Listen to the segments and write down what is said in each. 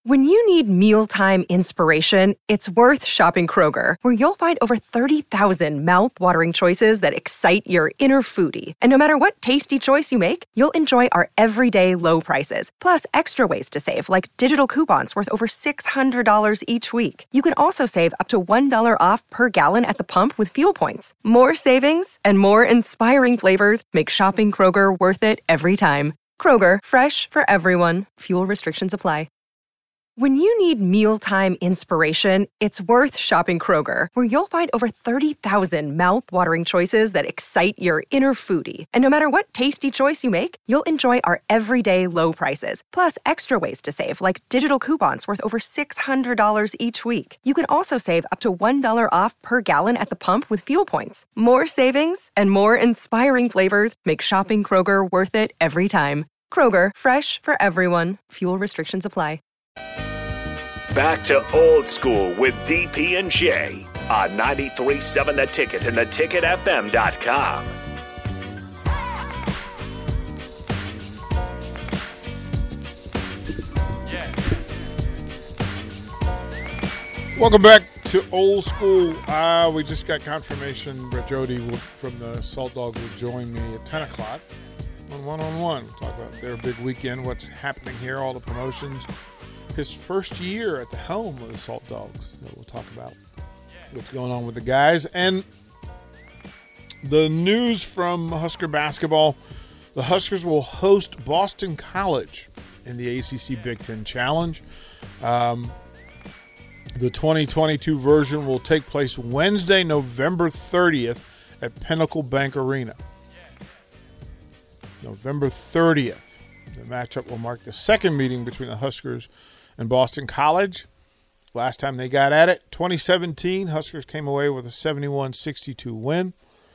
When you need mealtime inspiration, it's worth shopping Kroger, where you'll find over 30,000 mouth-watering choices that excite your inner foodie. And no matter what tasty choice you make, you'll enjoy our everyday low prices, plus extra ways to save, like digital coupons worth over $600 each week. You can also save up to $1 off per gallon at the pump with fuel points. More savings and more inspiring flavors make shopping Kroger worth it every time. Kroger, fresh for everyone. Fuel restrictions apply. When you need mealtime inspiration, it's worth shopping Kroger, where you'll find over 30,000 mouth-watering choices that excite your inner foodie. And no matter what tasty choice you make, you'll enjoy our everyday low prices, plus extra ways to save, like digital coupons worth over $600 each week. You can also save up to $1 off per gallon at the pump with fuel points. More savings and more inspiring flavors make shopping Kroger worth it every time. Kroger, fresh for everyone. Fuel restrictions apply. Back to Old School with DP and J on 93.7 The Ticket and theticketfm.com. Welcome back to Old School. We just got confirmation Brett Jody from the Salt Dog will join me at 10 o'clock on one-on-one. We'll talk about their big weekend, what's happening here, all the promotions. His first year at the helm of the Salt Dogs. So we'll talk about what's going on with the guys. And the news from Husker basketball, the Huskers will host Boston College in the ACC Big Ten Challenge. The 2022 version will take place Wednesday, November 30th at Pinnacle Bank Arena. November 30th. The matchup will mark the second meeting between the Huskers and Boston College. Last time they got at it, 2017, Huskers came away with a 71-62 win.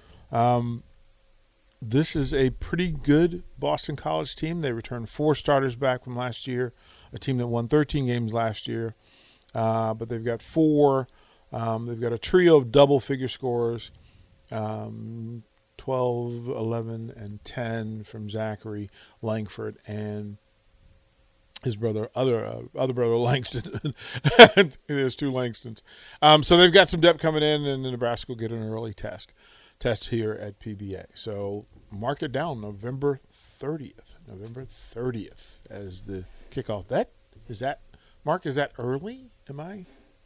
This is a pretty good Boston College team. They returned 4 starters back from last year, a team that won 13 games last year. But they've got 4. They've got a trio of double-figure scorers, 12, 11, and 10 from Zachary Langford and his brother, other brother Langston. There's 2 Langstons. So they've got some depth coming in, and Nebraska will get an early test here at PBA. So mark it down, November 30th. November 30th as the kickoff. Mark, is that early? Am I?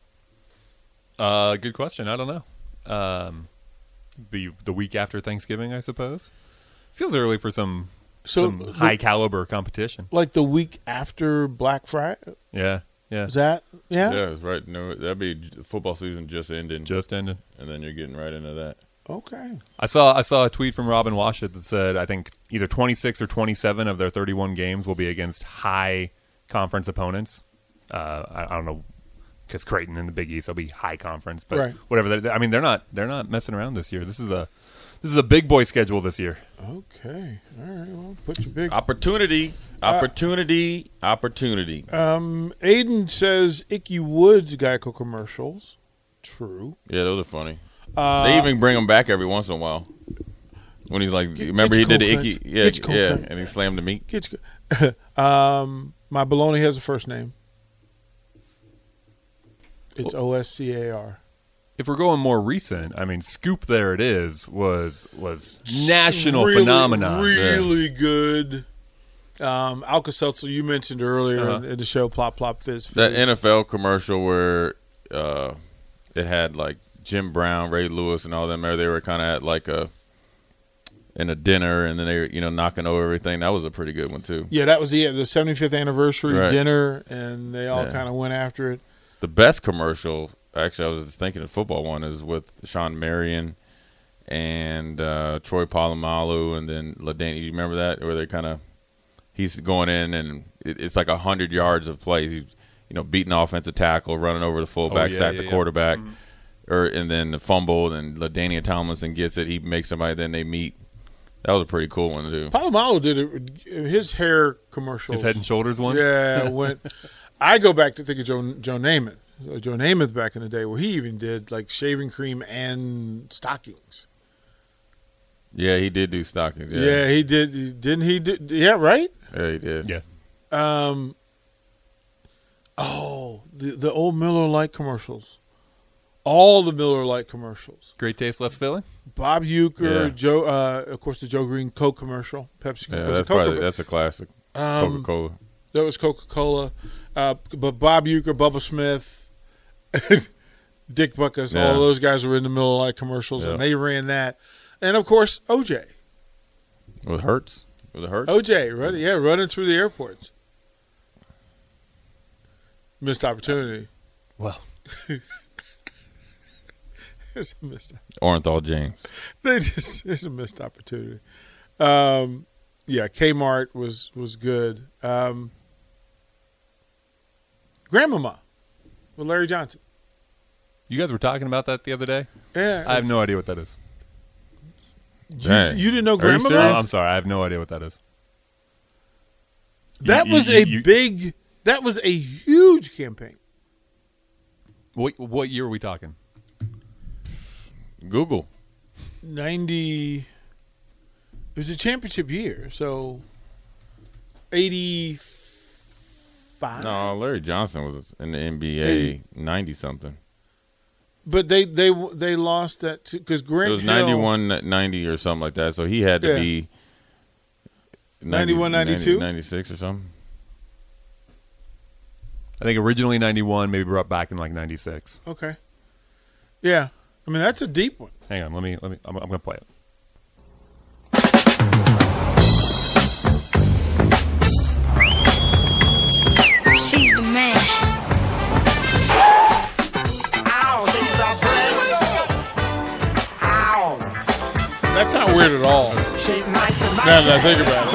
Good question. I don't know. Be the week after Thanksgiving, I suppose. Feels early for some high caliber competition. Like the week after Black Friday? Yeah. Is that? Yeah? Yeah, that's right. No, that'd be football season just ended. And then you're getting right into that. Okay. I saw a tweet from Robin Washut that said I think either 26 or 27 of their 31 games will be against high conference opponents. I don't know, because Creighton in the Big East will be high conference, but right. Whatever. They're not messing around this year. This is a big boy schedule this year. Okay. All right. Well, put your big opportunity. Aiden says Icky Woods Geico commercials. True. Yeah, those are funny. They even bring them back every once in a while. When he's like, remember he did the Icky, yeah, and he slammed the meat. My bologna has a first name. It's OSCAR. If we're going more recent, I mean, Scoop There It Is was national phenomenon. Really good. Alka-Seltzer, you mentioned earlier in the show, Plop Plop Fizz. That NFL commercial where it had like Jim Brown, Ray Lewis, and all them there. They were kind of at like in a dinner, and then they were, knocking over everything. That was a pretty good one too. Yeah, that was the 75th anniversary dinner, and they all kind of went after it. The best commercial, actually, I was just thinking the football one, is with Sean Marion and Troy Polamalu, and then LaDainian. You remember that? Where they he's going in, and it's like 100 yards of plays. He's, beating the offensive tackle, running over the fullback, sack the quarterback, and then the fumble, and LaDainian Tomlinson gets it. He makes somebody, then they meet. That was a pretty cool one, too. Polamalu did it. His hair commercial. His Head and Shoulders ones? Yeah, I go back to think of Joe Namath. Joe Namath back in the day, where he even did like shaving cream and stockings. Yeah, he did do stockings. Yeah, he did. Didn't he? Yeah, right. Yeah, he did. Yeah. the old Miller Lite commercials. All the Miller Lite commercials. Great taste, less filling. Bob Uecker, Yeah. Joe, of course, the Joe Green Coke commercial. Pepsi. Yeah, was it that's Coke that's a classic. Coca-Cola. That was Coca-Cola. But Bob Uecker, Bubba Smith, Dick Buckus, Yeah. all those guys were in the Miller Lite commercials, Yeah. and they ran that. And, of course, OJ. With Hertz. Was it Hertz? OJ, running through the airports. Missed opportunity. Well, It's a missed Orenthal James. it's a missed opportunity. Yeah, Kmart was good. Grandmama with Larry Johnson. you guys were talking about that the other day. Yeah, I have no idea what that is. Dang. You didn't know Are you Grandmama? serious? I'm sorry, I have no idea what that is. That was a huge campaign. What year are we talking? Google. 90. It was a championship year, so 85. No, Larry Johnson was in the NBA 90-something. But they lost that because Grant It was Hill, 91, 90 or something like that. So he had to Yeah. be 91, 92? 96 or something. I think originally 91, maybe brought back in like 96. Okay. Yeah, I mean that's a deep one. Hang on, let me. I'm gonna play it. She's the man. That's not weird at all. Now that I think about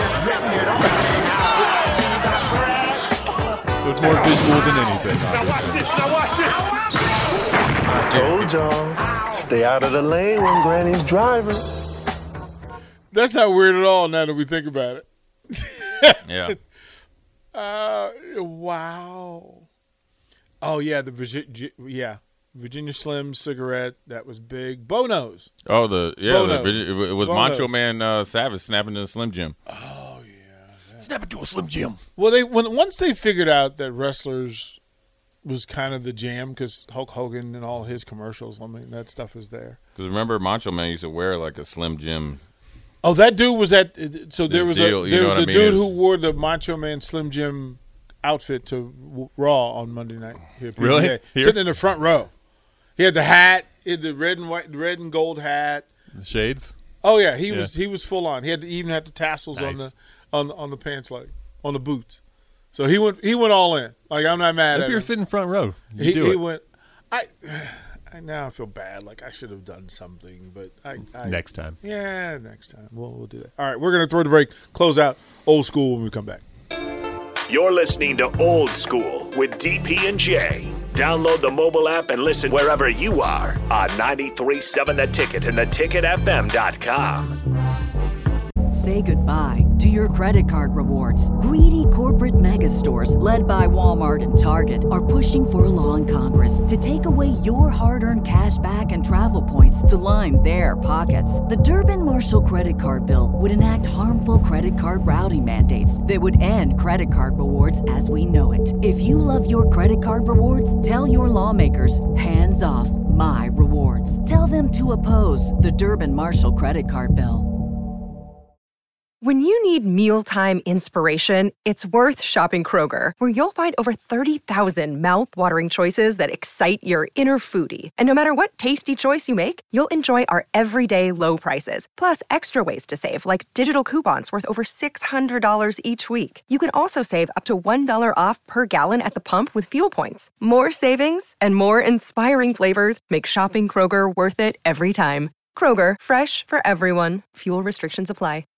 it. So it's more visual than anything. I told y'all, stay out of the lane when Granny's driving. That's not weird at all. Now that we think about it. Yeah. Wow. Oh yeah, Virginia Slim cigarette that was big. Bonos. Oh, Bonos. it was Bonos. Macho Man Savage snapping in the Slim Jim. Oh yeah. Snap it to a Slim Jim. Well, once they figured out that wrestlers was kind of the jam because Hulk Hogan and all his commercials. I mean, that stuff is there. Because remember, Macho Man used to wear like a Slim Jim. Oh, that dude was at. So there was deal, you there know was what a I mean? dude who wore the Macho Man Slim Jim outfit to Raw on Monday night. Here, Really? PBA, Here? sitting in the front row. He had the hat, he had the red and gold hat. The shades. Oh yeah, he was full on. He even had the tassels Nice. on the pants leg, on the boots. So he went all in. Like I'm not mad If at you're him. sitting front row, you He do it. went. I now I feel bad. Like I should have done something, but I Next time. Yeah, next time we'll do that. All right, we're gonna throw the break, close out old school when we come back. You're listening to Old School with DP and J. Download the mobile app and listen wherever you are on 93.7 The Ticket and theticketfm.com. Say goodbye to your credit card rewards. Greedy corporate mega stores, led by Walmart and Target, are pushing for a law in Congress to take away your hard-earned cash back and travel points to line their pockets. The Durbin-Marshall credit card bill would enact harmful credit card routing mandates that would end credit card rewards as we know it. If you love your credit card rewards, tell your lawmakers, hands off my rewards. Tell them to oppose the Durbin-Marshall credit card bill. When you need mealtime inspiration, it's worth shopping Kroger, where you'll find over 30,000 mouth-watering choices that excite your inner foodie. And no matter what tasty choice you make, you'll enjoy our everyday low prices, plus extra ways to save, like digital coupons worth over $600 each week. You can also save up to $1 off per gallon at the pump with fuel points. More savings and more inspiring flavors make shopping Kroger worth it every time. Kroger, fresh for everyone. Fuel restrictions apply.